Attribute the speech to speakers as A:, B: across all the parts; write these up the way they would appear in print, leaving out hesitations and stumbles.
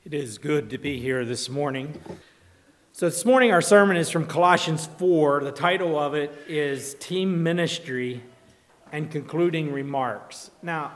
A: It is good to be here this morning. So this morning our sermon is from Colossians 4. The title of it is Team Ministry and Concluding Remarks. Now,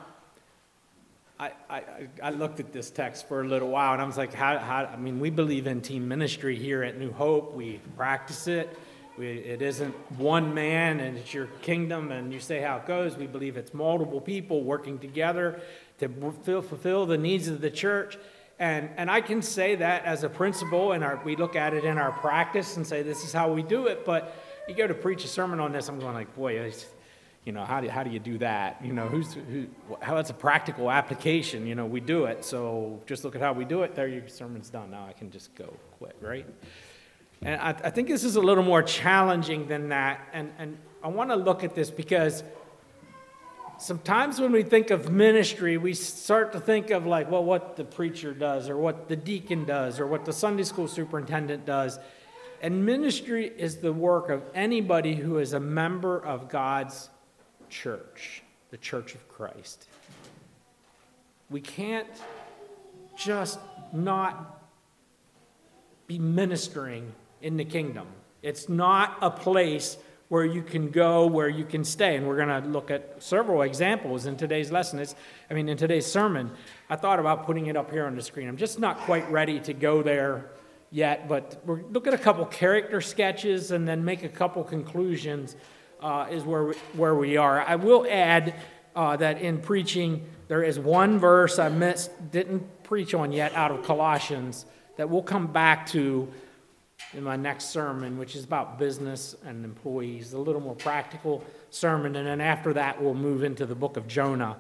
A: I looked at this text for a little while and I was like, we believe in team ministry here at New Hope. We practice it. It isn't one man and it's your kingdom and you say how it goes. We believe it's multiple people working together to fulfill the needs of the church. And I can say that as a principle, and we look at it in our practice and say this is how we do it. But you go to preach a sermon on this, I'm going like, boy, how do you do that? How that's a practical application. We do it. So just look at how we do it. There, your sermon's done. Now I can just go quit, right? And I think this is a little more challenging than that. And I want to look at this because sometimes when we think of ministry, we start to think of what the preacher does or what the deacon does or what the Sunday school superintendent does. And ministry is the work of anybody who is a member of God's church, the Church of Christ. We can't just not be ministering in the kingdom. It's not a place where you can go, where you can stay. And we're going to look at several examples in today's lesson. In today's sermon. I thought about putting it up here on the screen. I'm just not quite ready to go there yet, but we'll look at a couple character sketches and then make a couple conclusions is where we are. I will add that in preaching, there is one verse I didn't preach on yet out of Colossians that we'll come back to in my next sermon, which is about business and employees, a little more practical sermon. And then after that, we'll move into the book of Jonah,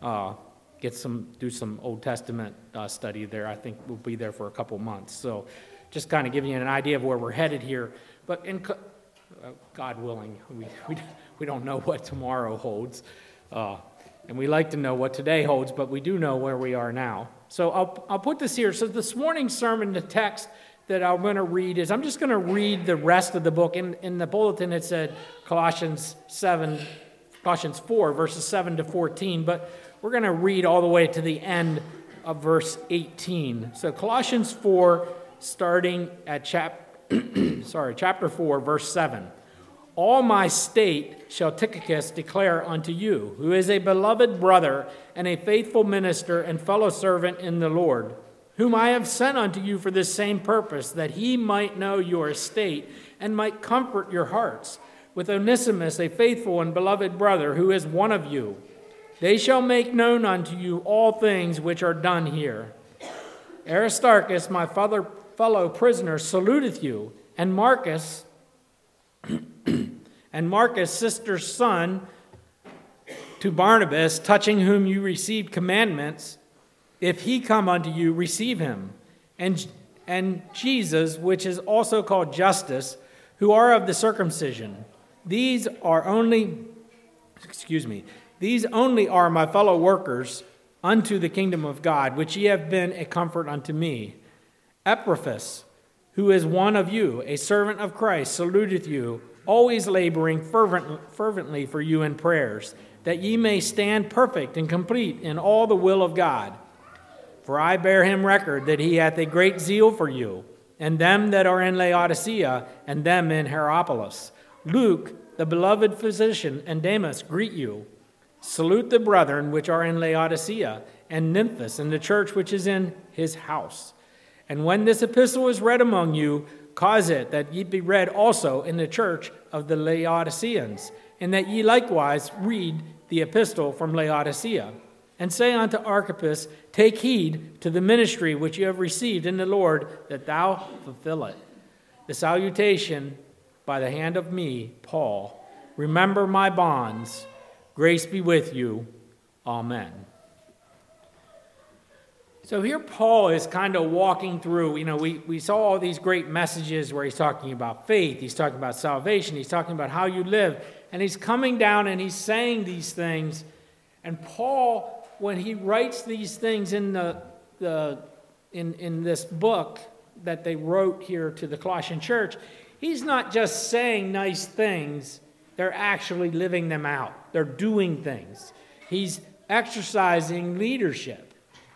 A: do some Old Testament study there. I think we'll be there for a couple months. So just kind of giving you an idea of where we're headed here. But God willing, we don't know what tomorrow holds. And we like to know what today holds, but we do know where we are now. So I'll put this here. So this morning's sermon, the text that I'm going to read is, I'm just going to read the rest of the book. In the bulletin it said Colossians 4, verses 7 to 14, but we're going to read all the way to the end of verse 18. So Colossians 4, starting at chapter 4, verse 7. All my state shall Tychicus declare unto you, who is a beloved brother and a faithful minister and fellow servant in the Lord, whom I have sent unto you for this same purpose, that he might know your estate and might comfort your hearts, with Onesimus, a faithful and beloved brother, who is one of you. They shall make known unto you all things which are done here. Aristarchus, my fellow prisoner, saluteth you, and Marcus, sister's son, to Barnabas, touching whom you received commandments. If he come unto you, receive him. And Jesus, which is also called Justus, who are of the circumcision. These only are my fellow workers unto the kingdom of God, which ye have been a comfort unto me. Epaphras, who is one of you, a servant of Christ, saluteth you, always laboring fervently for you in prayers, that ye may stand perfect and complete in all the will of God. For I bear him record that he hath a great zeal for you, and them that are in Laodicea, and them in Hierapolis. Luke, the beloved physician, and Demas greet you. Salute the brethren which are in Laodicea, and Nymphas, and the church which is in his house. And when this epistle is read among you, cause it that ye be read also in the church of the Laodiceans, and that ye likewise read the epistle from Laodicea. And say unto Archippus, take heed to the ministry which you have received in the Lord, that thou fulfill it. The salutation by the hand of me, Paul. Remember my bonds. Grace be with you. Amen. So here Paul is kind of walking through, we saw all these great messages where he's talking about faith, he's talking about salvation, he's talking about how you live, and he's coming down and he's saying these things. And Paul, when he writes these things in in this book that they wrote here to the Colossian church, he's not just saying nice things, they're actually living them out. They're doing things. He's exercising leadership.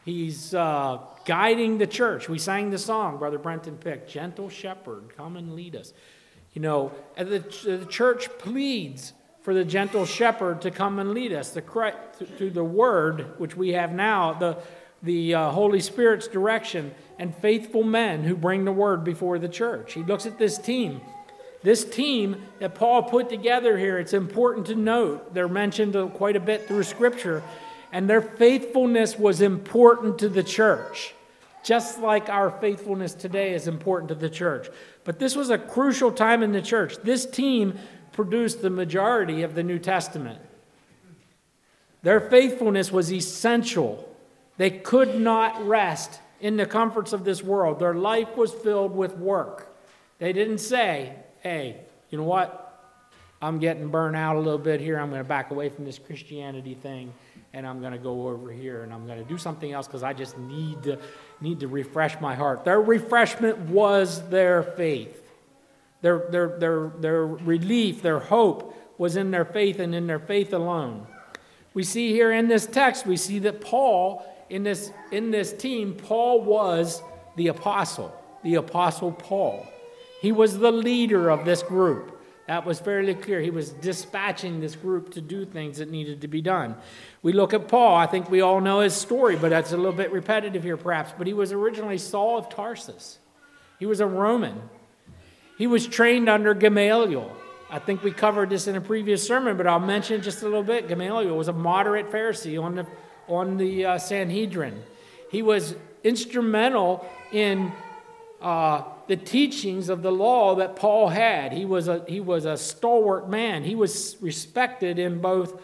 A: He's guiding the church. We sang the song, Brother Brenton picked, Gentle Shepherd, come and lead us. And the church pleads for the gentle shepherd to come and lead us through the word, which we have now, the Holy Spirit's direction, and faithful men who bring the word before the church. He looks at this team. This team that Paul put together here, it's important to note, they're mentioned quite a bit through Scripture, and their faithfulness was important to the church, just like our faithfulness today is important to the church. But this was a crucial time in the church. This team produced the majority of the New Testament. Their faithfulness was essential. They could not rest in the comforts of this world. Their life was filled with work. They didn't say, hey, you know what? I'm getting burned out a little bit here. I'm going to back away from this Christianity thing, and I'm going to go over here, and I'm going to do something else because I just need to refresh my heart. Their refreshment was their faith. Their relief, their hope was in their faith and in their faith alone. We see here in this text, we see that Paul, in this team, Paul was the apostle Paul. He was the leader of this group. That was fairly clear. He was dispatching this group to do things that needed to be done. We look at Paul. I think we all know his story, but that's a little bit repetitive here perhaps. But he was originally Saul of Tarsus. He was a Roman. He was trained under Gamaliel. I think we covered this in a previous sermon, but I'll mention just a little bit. Gamaliel was a moderate Pharisee on the Sanhedrin. He was instrumental in the teachings of the law that Paul had. He was a stalwart man. He was respected in both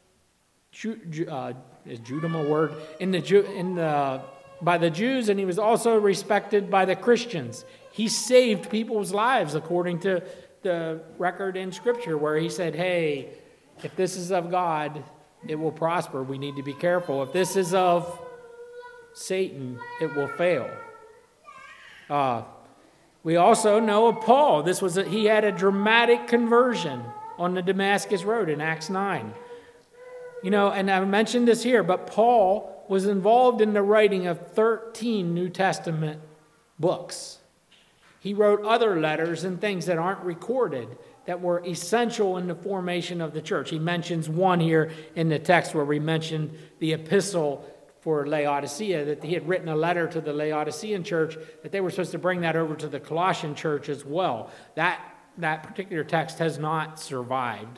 A: is Judaism a word? By the Jews, and he was also respected by the Christians. He saved people's lives according to the record in Scripture where he said, hey, if this is of God, it will prosper. We need to be careful. If this is of Satan, it will fail. We also know of Paul. He had a dramatic conversion on the Damascus Road in Acts 9. And I mentioned this here, but Paul was involved in the writing of 13 New Testament books. He wrote other letters and things that aren't recorded that were essential in the formation of the church. He mentions one here in the text where we mentioned the epistle for Laodicea, that he had written a letter to the Laodicean church, that they were supposed to bring that over to the Colossian church as well. That particular text has not survived,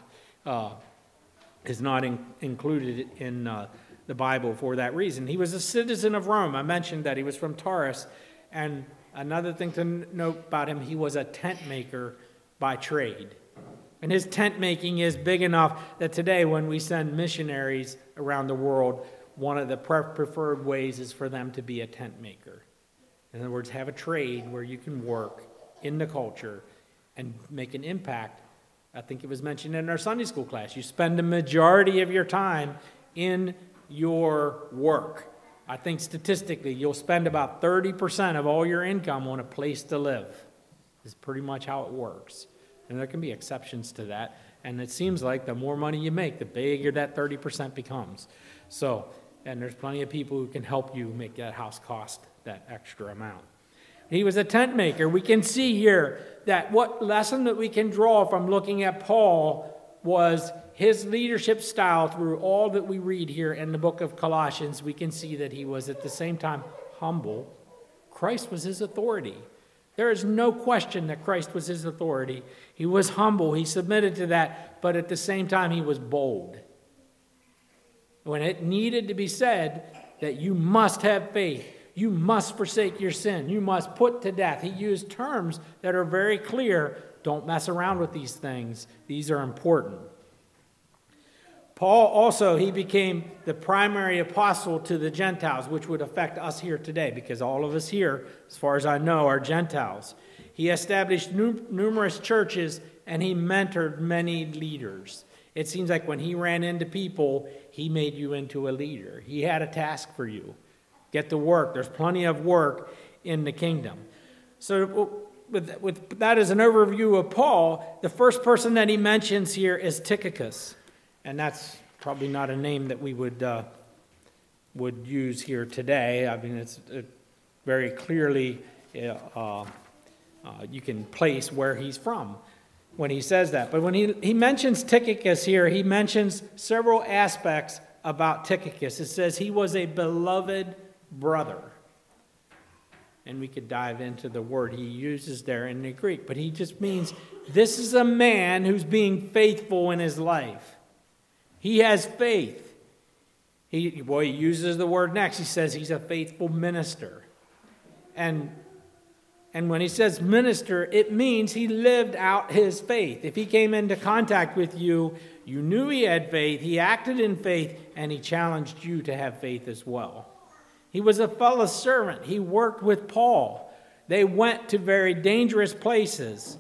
A: is not included in the Bible for that reason. He was a citizen of Rome. I mentioned that he was from Taurus. And another thing to note about him, he was a tent maker by trade. And his tent making is big enough that today when we send missionaries around the world, one of the preferred ways is for them to be a tent maker. In other words, have a trade where you can work in the culture and make an impact. I think it was mentioned in our Sunday school class. You spend the majority of your time in your work. I think statistically, you'll spend about 30% of all your income on a place to live. Is pretty much how it works. And there can be exceptions to that. And it seems like the more money you make, the bigger that 30% becomes. And there's plenty of people who can help you make that house cost that extra amount. He was a tent maker. We can see here that what lesson that we can draw from looking at Paul was his leadership style through all that we read here in the book of Colossians. We can see that he was at the same time humble. Christ was his authority. There is no question that Christ was his authority. He was humble. He submitted to that. But at the same time, he was bold. When it needed to be said that you must have faith, you must forsake your sin, you must put to death. He used terms that are very clear. Don't mess around with these things. These are important. Paul also, he became the primary apostle to the Gentiles, which would affect us here today, because all of us here, as far as I know, are Gentiles. He established numerous churches, and he mentored many leaders. It seems like when he ran into people, he made you into a leader. He had a task for you. Get to work. There's plenty of work in the kingdom. So with that as an overview of Paul, the first person that he mentions here is Tychicus. And that's probably not a name that we would would use here today. I mean, it's very clearly you can place where he's from when he says that. But when he mentions Tychicus here, he mentions several aspects about Tychicus. It says he was a beloved brother. And we could dive into the word he uses there in the Greek. But he just means this is a man who's being faithful in his life. He has faith. He uses the word next. He says he's a faithful minister. And when he says minister, it means he lived out his faith. If he came into contact with you, you knew he had faith, he acted in faith, and he challenged you to have faith as well. He was a fellow servant. He worked with Paul. They went to very dangerous places.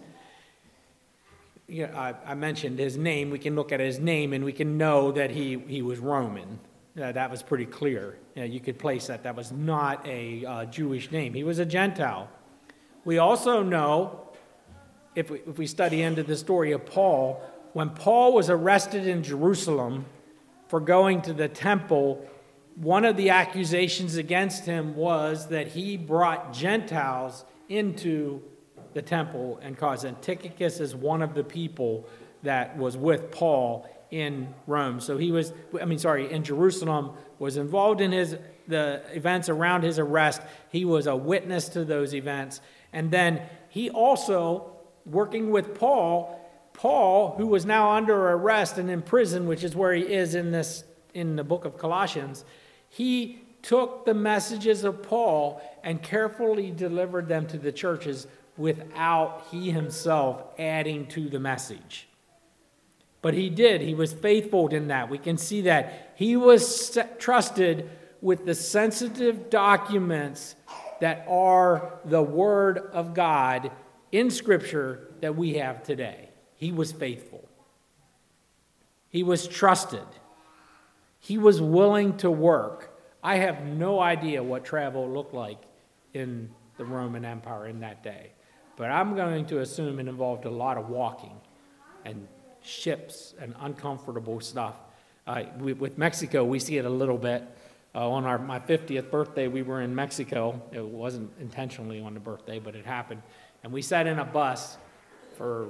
A: I mentioned his name. We can look at his name and we can know that he was Roman. That was pretty clear. You could place that. That was not a Jewish name. He was a Gentile. We also know, if we study into the story of Paul, when Paul was arrested in Jerusalem for going to the temple, one of the accusations against him was that he brought Gentiles into the temple and caused. And Tychicus is one of the people that was with Paul in Rome. So in Jerusalem, was involved in the events around his arrest. He was a witness to those events. And then he also, working with Paul, who was now under arrest and in prison, which is where he is in the book of Colossians, he took the messages of Paul and carefully delivered them to the churches without he himself adding to the message. But he did. He was faithful in that. We can see that. He was trusted with the sensitive documents that are the Word of God in Scripture that we have today. He was faithful. He was trusted. He was willing to work. I have no idea what travel looked like in the Roman Empire in that day. But I'm going to assume it involved a lot of walking and ships and uncomfortable stuff. With Mexico, we see it a little bit. On my 50th birthday, we were in Mexico. It wasn't intentionally on the birthday, but it happened. And we sat in a bus for,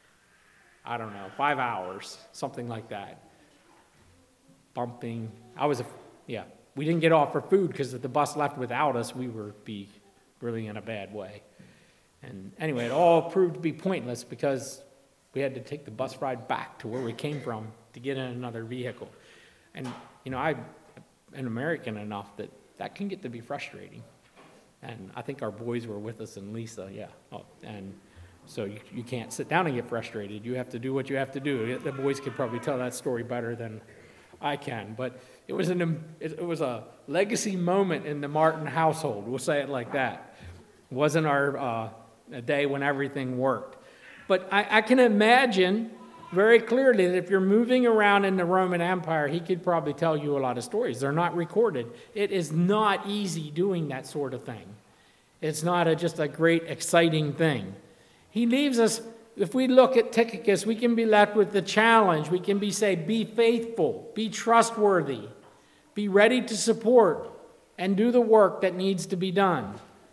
A: 5 hours, something like that. Bumping. We didn't get off for food because if the bus left without us, we would be really in a bad way. And anyway, it all proved to be pointless because we had to take the bus ride back to where we came from to get in another vehicle. And, I'm an American enough that can get to be frustrating. And I think our boys were with us and Lisa, yeah. And so you can't sit down and get frustrated. You have to do what you have to do. The boys could probably tell that story better than I can. But it was a legacy moment in the Martin household. We'll say it like that. It wasn't a day when everything worked. But I can imagine very clearly that if you're moving around in the Roman Empire, he could probably tell you a lot of stories. They're not recorded. It is not easy doing that sort of thing. It's not just a great, exciting thing. He leaves us, if we look at Tychicus, we can be left with the challenge. We can be faithful, be trustworthy, be ready to support, and do the work that needs to be done.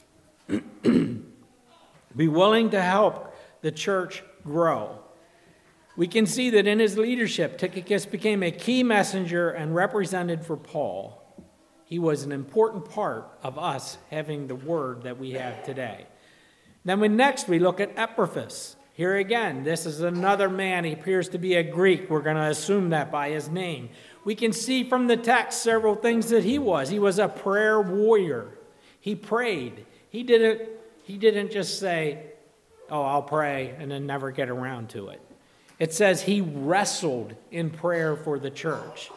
A: Be willing to help the church grow. We can see that in his leadership, Tychicus became a key messenger and represented for Paul. He was an important part of us having the word that we have today. Then next we look at Epaphras. Here again, this is another man. He appears to be a Greek. We're going to assume that by his name. We can see from the text several things that he was. He was a prayer warrior. He prayed. He didn't just say, I'll pray, and then never get around to it. It says he wrestled in prayer for the church.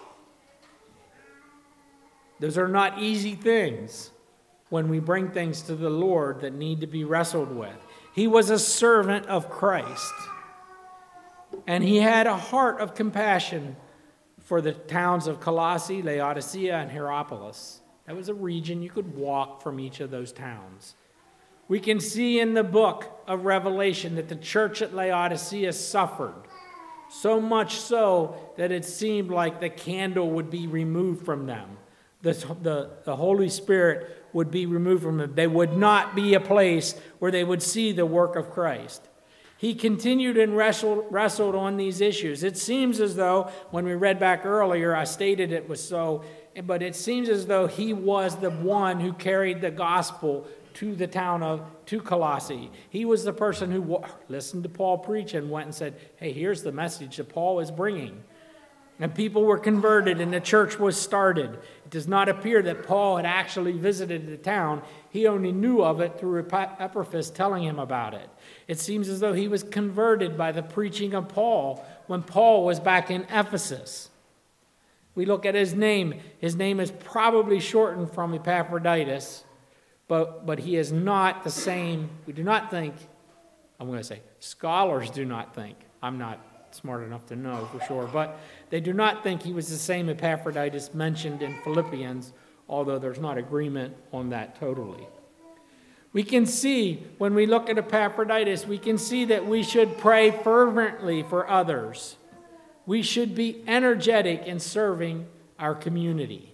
A: Those are not easy things when we bring things to the Lord that need to be wrestled with. He was a servant of Christ. And he had a heart of compassion for the towns of Colossae, Laodicea, and Hierapolis. That was a region you could walk from each of those towns. We can see in the book of Revelation that the church at Laodicea suffered, so much so that it seemed like the candle would be removed from them. the Holy Spirit would be removed from them. They would not be a place where they would see the work of Christ. He continued and wrestled on these issues. It seems as though, when we read back earlier, I stated it was so, but it seems as though he was the one who carried the gospel to Colossae. He was the person who listened to Paul preach and went and said, hey, here's the message that Paul is bringing. And people were converted and the church was started. It does not appear that Paul had actually visited the town. He only knew of it through Epaphras telling him about it. It seems as though he was converted by the preaching of Paul when Paul was back in Ephesus. We look at his name. His name is probably shortened from Epaphroditus, but he is not the same. We do not think, scholars do not think, I'm not smart enough to know for sure, but they do not think he was the same Epaphroditus mentioned in Philippians, although there's not agreement on that totally. We can see, when we look at Epaphroditus, we can see that we should pray fervently for others. We should be energetic in serving our community.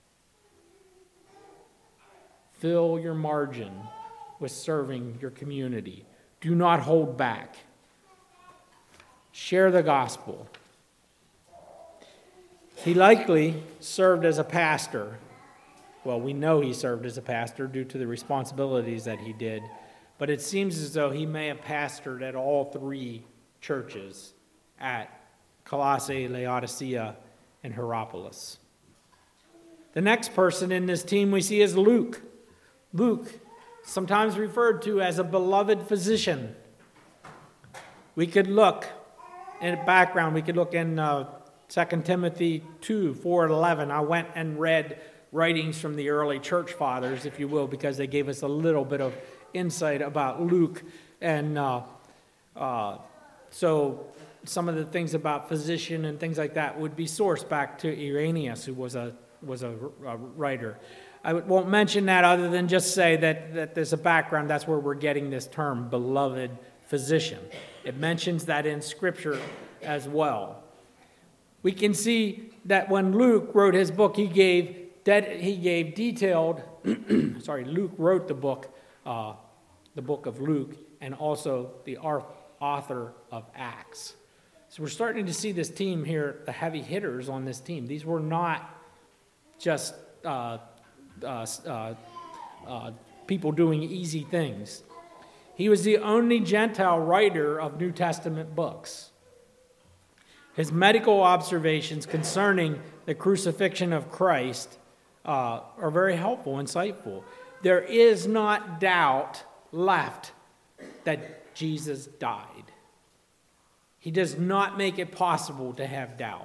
A: Fill your margin with serving your community. Do not hold back. Share the gospel. He likely served as a pastor. Well, we know he served as a pastor due to the responsibilities that he did, but it seems as though he may have pastored at all three churches at Colossae, Laodicea, and Hierapolis. The next person in this team we see is Luke. Luke, sometimes referred to as a beloved physician. We could look in the background, we could look in 2 Timothy 2, 4 and 11. I went and read writings from the early church fathers, if you will, because they gave us a little bit of insight about Luke. And so some of the things about physician and things like that would be sourced back to Irenaeus, who was a writer. I won't mention that other than just say that there's a background. That's where we're getting this term, beloved physician. It mentions that in Scripture as well. We can see that when Luke wrote his book, he gave detailed, Luke wrote the book of Luke, and also the author of Acts. So we're starting to see this team here, the heavy hitters on this team. These were not just people doing easy things. He was the only Gentile writer of New Testament books. His medical observations concerning the crucifixion of Christ are very helpful, insightful. There is not doubt left that Jesus died. He does not make it possible to have doubt.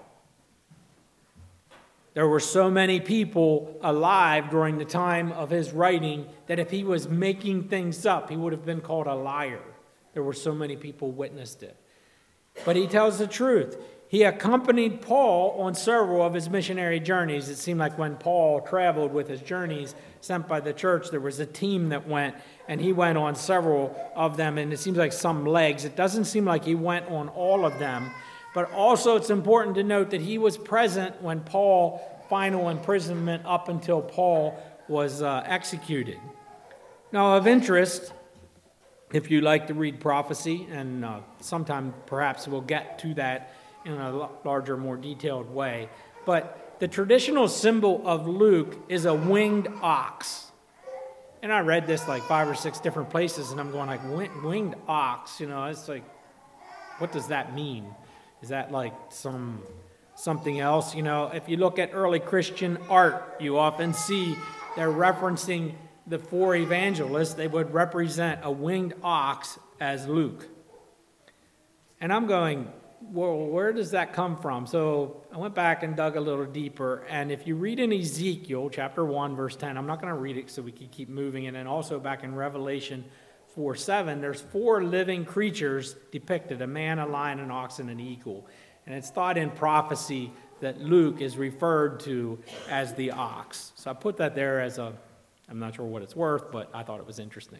A: There were so many people alive during the time of his writing that if he was making things up, he would have been called a liar. There were so many people witnessed it. But he tells the truth. He accompanied Paul on several of his missionary journeys. It seemed like when Paul traveled with his journeys sent by the church, there was a team that went, and he went on several of them, and it seems like some legs. It doesn't seem like he went on all of them. But also it's important to note that he was present when Paul's final imprisonment up until Paul was executed. Now, of interest, if you like to read prophecy, and sometime perhaps we'll get to that in a larger, more detailed way, but the traditional symbol of Luke is a winged ox. And I read this like 5 or 6 different places, and I'm going like, winged ox, it's like, what does that mean? Is that like something else? If you look at early Christian art, you often see they're referencing the 4 evangelists. They would represent a winged ox as Luke. And I'm going, well, where does that come from? So I went back and dug a little deeper. And if you read in Ezekiel chapter 1, verse 10, I'm not going to read it so we can keep moving. And then also back in Revelation 4:7, there's 4 living creatures depicted, a man, a lion, an ox, and an eagle. And it's thought in prophecy that Luke is referred to as the ox. So I put that there as I'm not sure what it's worth, but I thought it was interesting.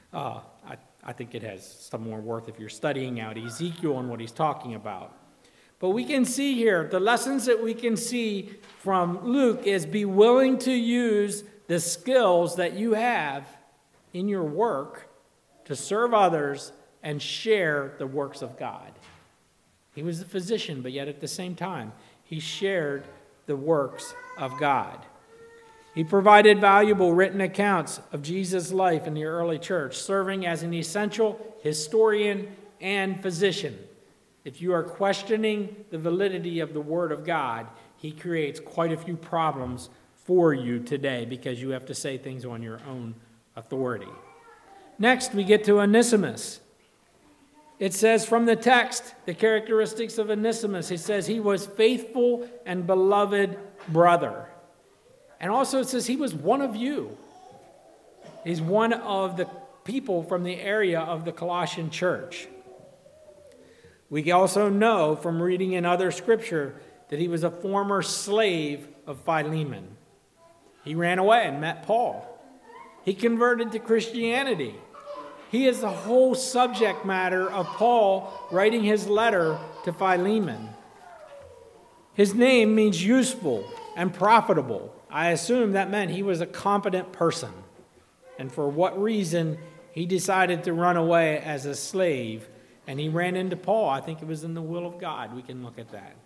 A: I think it has some more worth if you're studying out Ezekiel and what he's talking about. But we can see here, the lessons that we can see from Luke is be willing to use the skills that you have in your work to serve others and share the works of God. He was a physician, but yet at the same time, he shared the works of God. He provided valuable written accounts of Jesus' life in the early church, serving as an essential historian and physician. If you are questioning the validity of the Word of God, he creates quite a few problems for you today because you have to say things on your own authority. Next, we get to Onesimus. It says from the text, the characteristics of Onesimus, it says he was faithful and beloved brother. And also it says he was one of you. He's one of the people from the area of the Colossian church. We also know from reading in other scripture that he was a former slave of Philemon. He ran away and met Paul. He converted to Christianity. He is the whole subject matter of Paul writing his letter to Philemon. His name means useful and profitable. I assume that meant he was a competent person. And for what reason he decided to run away as a slave, and he ran into Paul. I think it was in the will of God. We can look at that.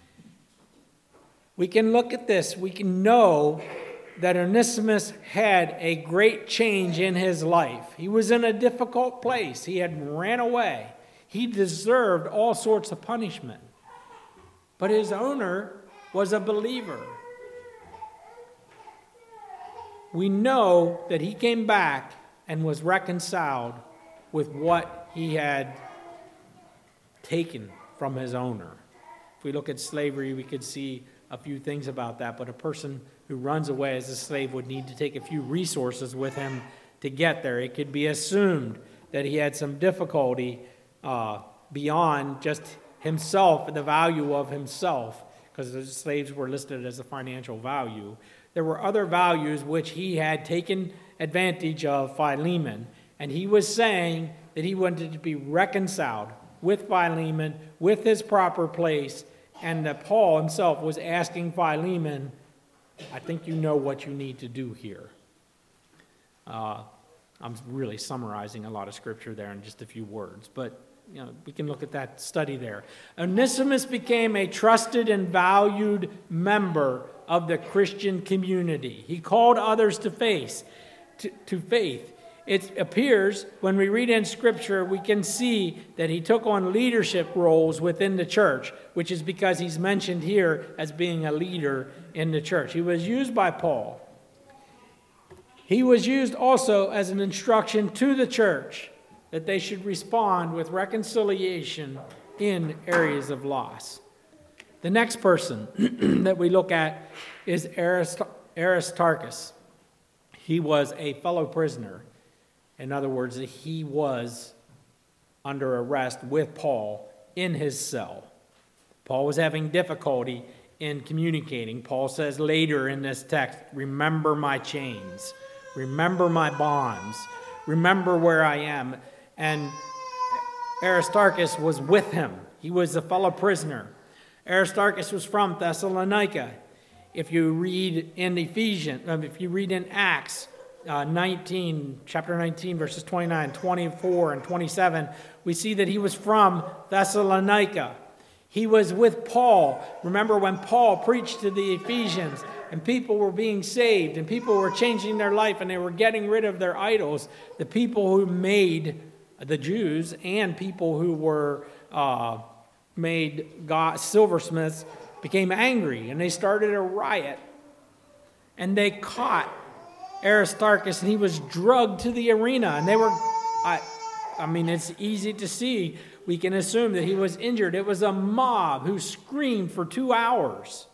A: We can look at this. We can know that Onesimus had a great change in his life. He was in a difficult place. He had ran away. He deserved all sorts of punishment. But his owner was a believer. We know that he came back and was reconciled with what he had taken from his owner. If we look at slavery, we could see a few things about that, but a person who runs away as a slave would need to take a few resources with him to get there. It could be assumed that he had some difficulty beyond just himself and the value of himself, because the slaves were listed as a financial value. There were other values which he had taken advantage of Philemon, and he was saying that he wanted to be reconciled with Philemon, with his proper place, and that Paul himself was asking Philemon, I think you know what you need to do here. I'm really summarizing a lot of scripture there in just a few words, but we can look at that study there. Onesimus became a trusted and valued member of the Christian community. He called others to faith. It appears when we read in Scripture, we can see that he took on leadership roles within the church, which is because he's mentioned here as being a leader in the church. He was used by Paul. He was used also as an instruction to the church that they should respond with reconciliation in areas of loss. The next person that we look at is Aristarchus. He was a fellow prisoner. In other words, he was under arrest with Paul in his cell. Paul was having difficulty in communicating. Paul says later in this text, remember my chains, remember my bonds, remember where I am. And Aristarchus was with him. He was a fellow prisoner. Aristarchus was from Thessalonica. If you read in Acts 19, chapter 19, verses 29, 24, and 27, we see that he was from Thessalonica. He was with Paul. Remember when Paul preached to the Ephesians and people were being saved and people were changing their life and they were getting rid of their idols, the people who made the Jews and people who were made silversmiths became angry and they started a riot. And they caught Aristarchus and he was drugged to the arena. And they were, it's easy to see. We can assume that he was injured. It was a mob who screamed for 2 hours.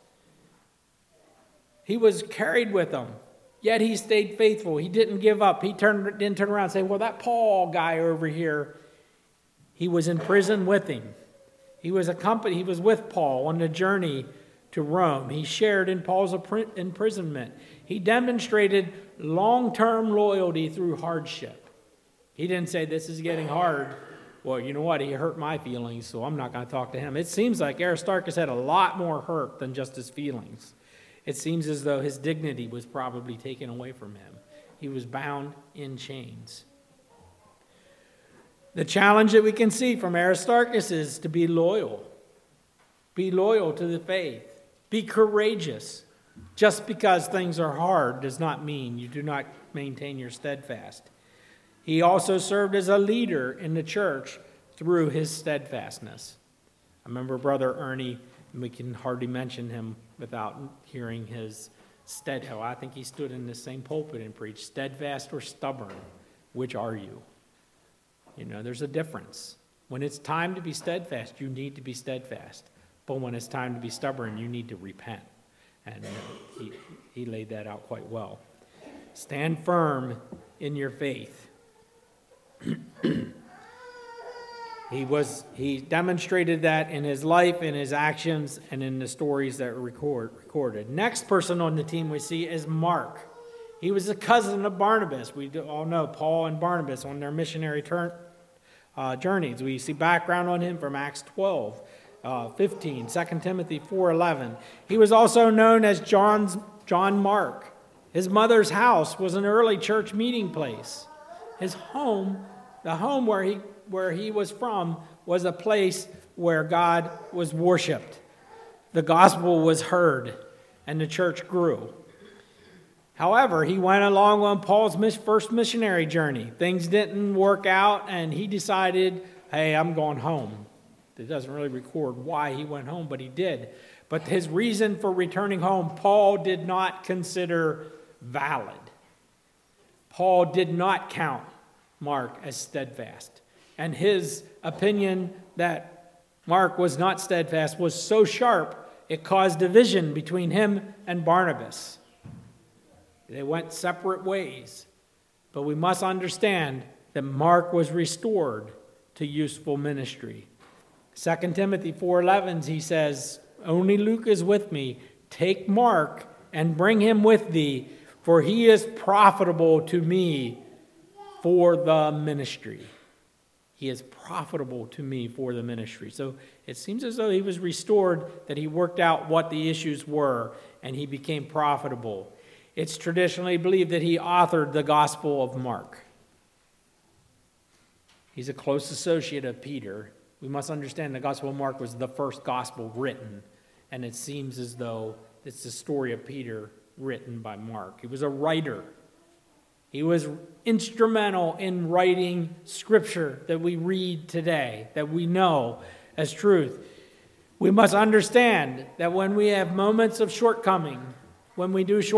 A: He was carried with them. Yet he stayed faithful. He didn't give up. He didn't turn around and say, well, that Paul guy over here, he was in prison with him. He was with Paul on the journey to Rome. He shared in Paul's imprisonment. He demonstrated long-term loyalty through hardship. He didn't say, this is getting hard. well, you know what, he hurt my feelings, so I'm not going to talk to him. It seems like Aristarchus had a lot more hurt than just his feelings. It seems as though his dignity was probably taken away from him. He was bound in chains. The challenge that we can see from Aristarchus is to be loyal. Be loyal to the faith. Be courageous. Just because things are hard does not mean you do not maintain your steadfast. He also served as a leader in the church through his steadfastness. I remember Brother Ernie, and we can hardly mention him without hearing his I think he stood in the same pulpit and preached, steadfast or stubborn, which are you? You know, there's a difference. When it's time to be steadfast, you need to be steadfast. But when it's time to be stubborn, you need to repent. And he laid that out quite well. Stand firm in your faith. He demonstrated that in his life, in his actions, and in the stories that were recorded. Next person on the team we see is Mark. He was a cousin of Barnabas. We all know Paul and Barnabas on their missionary journeys. We see background on him from Acts 12, 15, 2 Timothy 4:11. He was also known as John Mark. His mother's house was an early church meeting place. His home, the home where he was from, was a place where God was worshipped. The gospel was heard, and the church grew. However, he went along on Paul's first missionary journey. Things didn't work out, and he decided, hey, I'm going home. It doesn't really record why he went home, but he did. But his reason for returning home, Paul did not consider valid. Paul did not count Mark as steadfast. And his opinion that Mark was not steadfast was so sharp, it caused division between him and Barnabas. They went separate ways. But we must understand that Mark was restored to useful ministry. 2 Timothy 4:11, he says, only Luke is with me. Take Mark and bring him with thee, for he is profitable to me for the ministry. He is profitable to me for the ministry. So it seems as though he was restored, that he worked out what the issues were, and he became profitable. It's traditionally believed that he authored the Gospel of Mark. He's a close associate of Peter. We must understand the Gospel of Mark was the first gospel written, and it seems as though it's the story of Peter written by Mark. He was a writer. He was instrumental in writing scripture that we read today, that we know as truth. We must understand that when we have moments of shortcoming, when we do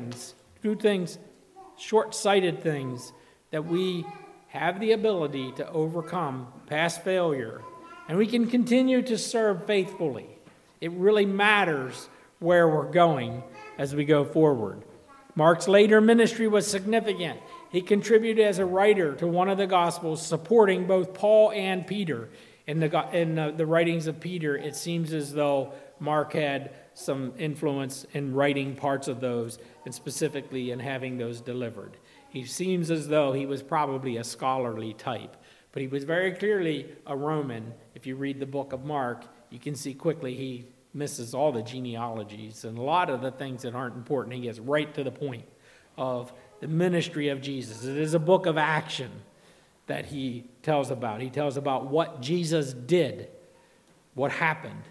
A: short-sighted things, that we have the ability to overcome past failure, and we can continue to serve faithfully. It really matters where we're going as we go forward. Mark's later ministry was significant. He contributed as a writer to one of the Gospels, supporting both Paul and Peter. In the writings of Peter, it seems as though Mark had some influence in writing parts of those, and specifically in having those delivered. He seems as though he was probably a scholarly type, but he was very clearly a Roman. If you read the book of Mark, you can see quickly he misses all the genealogies and a lot of the things that aren't important. He gets right to the point of the ministry of Jesus. It is a book of action that he tells about. He tells about what Jesus did, what happened.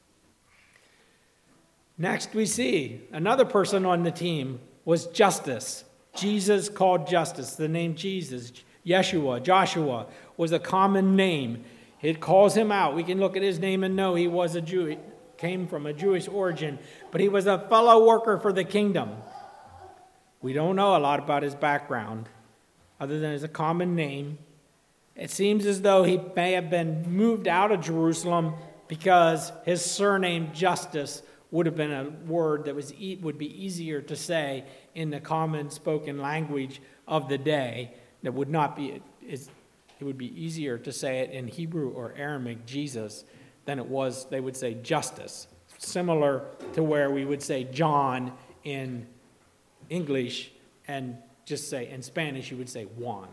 A: Next we see another person on the team was Justus. Jesus called Justus. The name Jesus, Yeshua, Joshua, was a common name. It calls him out. We can look at his name and know he was a Jew. Came from a Jewish origin, but he was a fellow worker for the kingdom. We don't know a lot about his background, other than it's a common name. It seems as though he may have been moved out of Jerusalem because his surname Justus would have been a word that would be easier to say in the common spoken language of the day. That would not be. It would be easier to say it in Hebrew or Aramaic, Jesus, than it was, they would say, Justus. Similar to where we would say John in English, and just say, in Spanish, you would say Juan.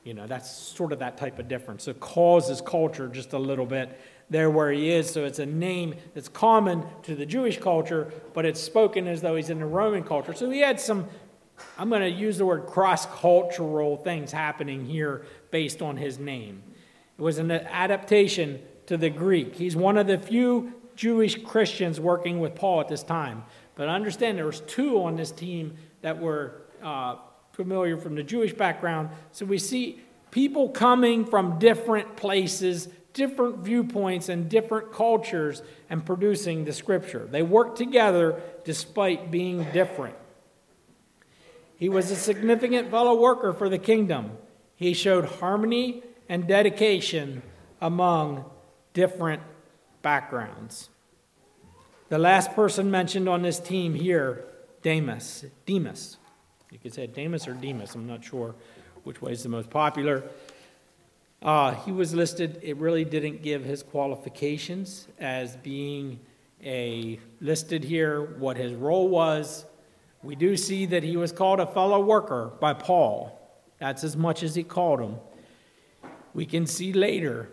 A: That's sort of that type of difference. So calls his culture just a little bit there where he is. So it's a name that's common to the Jewish culture, but it's spoken as though he's in the Roman culture. So he had some, I'm going to use the word cross-cultural things happening here based on his name. It was an adaptation to the Greek. He's one of the few Jewish Christians working with Paul at this time. But understand there was two on this team that were familiar from the Jewish background. So we see people coming from different places, different viewpoints, and different cultures and producing the scripture. They worked together despite being different. He was a significant fellow worker for the kingdom. He showed harmony and dedication among different backgrounds. The last person mentioned on this team here, Demas. You could say Demas or Demas. I'm not sure which way is the most popular. He was listed. It really didn't give his qualifications as being listed here, what his role was. We do see that he was called a fellow worker by Paul. That's as much as he called him. We can see later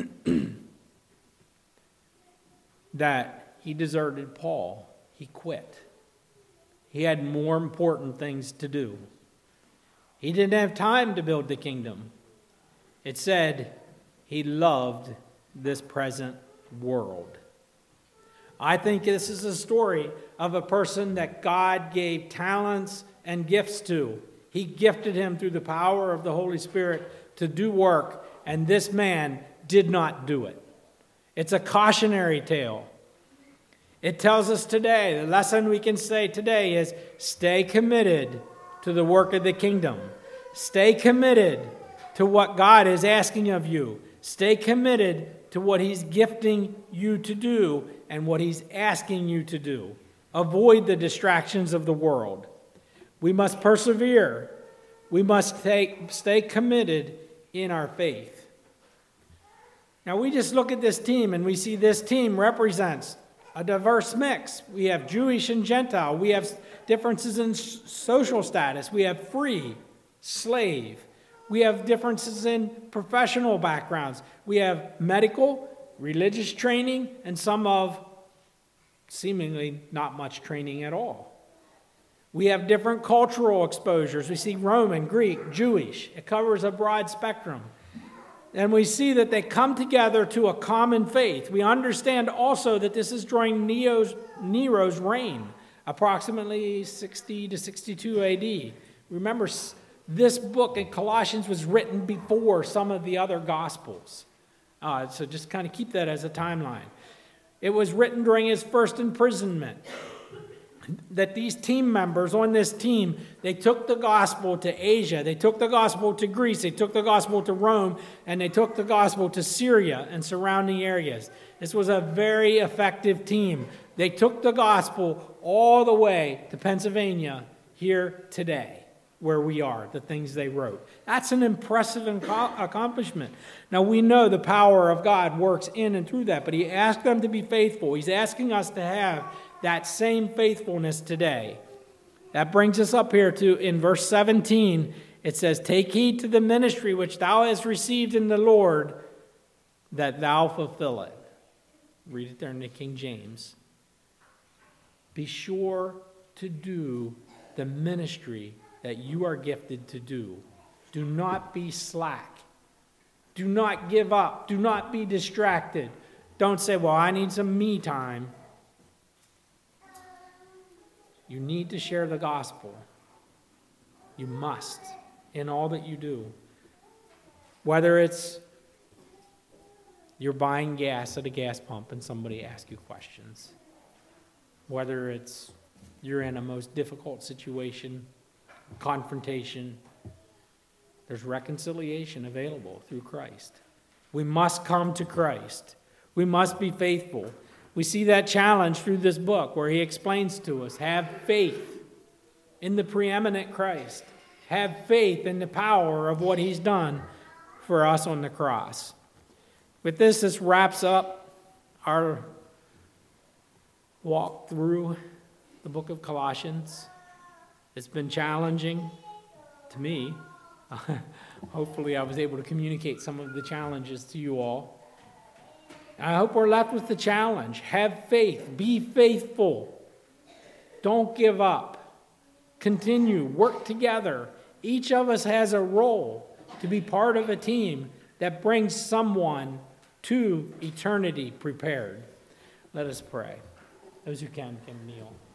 A: that he deserted Paul. He quit. He had more important things to do. He didn't have time to build the kingdom. It said he loved this present world. I think this is a story of a person that God gave talents and gifts to. He gifted him through the power of the Holy Spirit to do work, and this man did not do it. It's a cautionary tale. It tells us today, the lesson we can say today is stay committed to the work of the kingdom. Stay committed to what God is asking of you. Stay committed to what he's gifting you to do and what he's asking you to do. Avoid the distractions of the world. We must persevere. We must stay committed in our faith. Now we just look at this team and we see this team represents a diverse mix. We have Jewish and Gentile. We have differences in social status. We have free, slave. We have differences in professional backgrounds. We have medical, religious training, and some of seemingly not much training at all. We have different cultural exposures. We see Roman, Greek, Jewish. It covers a broad spectrum. And we see that they come together to a common faith. We understand also that this is during Nero's reign, approximately 60 to 62 AD. Remember, this book in Colossians was written before some of the other Gospels. So just kind of keep that as a timeline. It was written during his first imprisonment. That these team members on this team, they took the gospel to Asia, they took the gospel to Greece, they took the gospel to Rome, and they took the gospel to Syria and surrounding areas. This was a very effective team. They took the gospel all the way to Pennsylvania here today, where we are, the things they wrote. That's an impressive accomplishment. Now, we know the power of God works in and through that, but he asked them to be faithful. He's asking us to have that same faithfulness today. That brings us up here to, in verse 17, it says, "Take heed to the ministry which thou hast received in the Lord, that thou fulfill it." Read it there in the King James. Be sure to do the ministry that you are gifted to do. Do not be slack. Do not give up. Do not be distracted. Don't say, well, I need some me time. You need to share the gospel. You must, in all that you do. Whether it's you're buying gas at a gas pump and somebody asks you questions. Whether it's you're in a most difficult situation, confrontation, there's reconciliation available through Christ. We must come to Christ. We must be faithful. We see that challenge through this book where he explains to us, have faith in the preeminent Christ. Have faith in the power of what he's done for us on the cross. With this wraps up our walk through the book of Colossians. It's been challenging to me. Hopefully I was able to communicate some of the challenges to you all. I hope we're left with the challenge. Have faith. Be faithful. Don't give up. Continue. Work together. Each of us has a role to be part of a team that brings someone to eternity prepared. Let us pray. Those who can kneel.